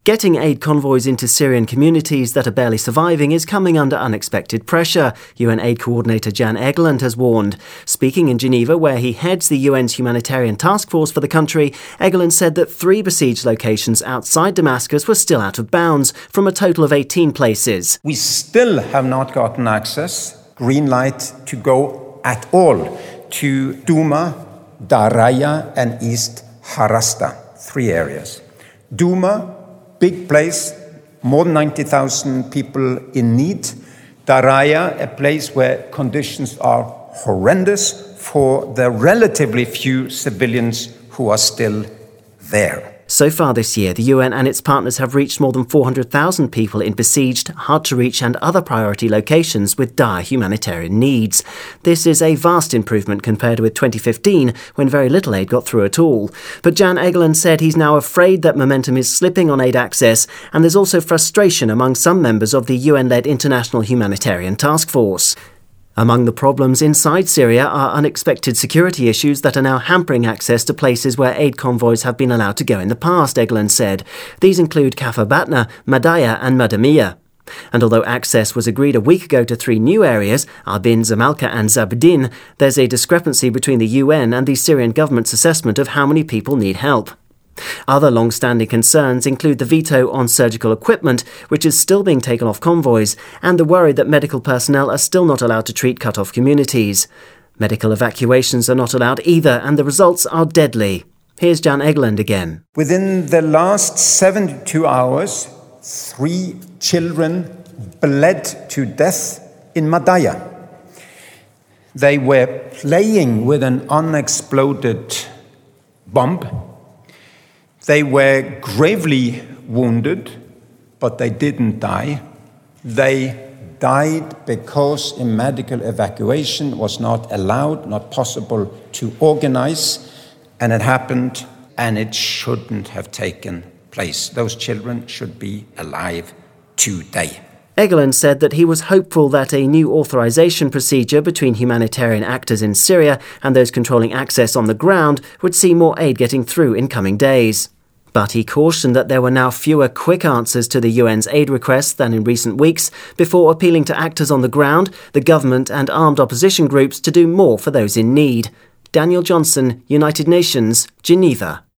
Getting aid convoys into Syrian communities that are barely surviving is coming under unexpected pressure, UN aid coordinator Jan Egeland has warned. Speaking in Geneva, where he heads the UN's humanitarian task force for the country, Egeland said that 3 besieged locations outside Damascus were still out of bounds, from a total of 18 places. We still have not gotten access, green light to go at all, to Douma, Daraya and East Harasta, 3 areas. Douma, big place, more than 90,000 people in need. Daraya, a place where conditions are horrendous for the relatively few civilians who are still there. So far this year, the UN and its partners have reached more than 400,000 people in besieged, hard-to-reach and other priority locations with dire humanitarian needs. This is a vast improvement compared with 2015, when very little aid got through at all. But Jan Egeland said he's now afraid that momentum is slipping on aid access, and there's also frustration among some members of the UN-led International Humanitarian Task Force. Among the problems inside Syria are unexpected security issues that are now hampering access to places where aid convoys have been allowed to go in the past, Egeland said. These include Kafr Batna, Madaya and Madamiyah. And although access was agreed a week ago to 3 new areas, Arbin, Zamalka and Zabdin, there's a discrepancy between the UN and the Syrian government's assessment of how many people need help. Other long-standing concerns include the veto on surgical equipment, which is still being taken off convoys, and the worry that medical personnel are still not allowed to treat cut-off communities. Medical evacuations are not allowed either, and the results are deadly. Here's Jan Egeland again. Within the last 72 hours, 3 children bled to death in Madaya. They were playing with an unexploded bomb. They were gravely wounded, but they didn't die. They died because a medical evacuation was not allowed, not possible to organize, and it happened, and it shouldn't have taken place. Those children should be alive today. Egeland said that he was hopeful that a new authorization procedure between humanitarian actors in Syria and those controlling access on the ground would see more aid getting through in coming days. But he cautioned that there were now fewer quick answers to the UN's aid requests than in recent weeks, before appealing to actors on the ground, the government and armed opposition groups to do more for those in need. Daniel Johnson, United Nations, Geneva.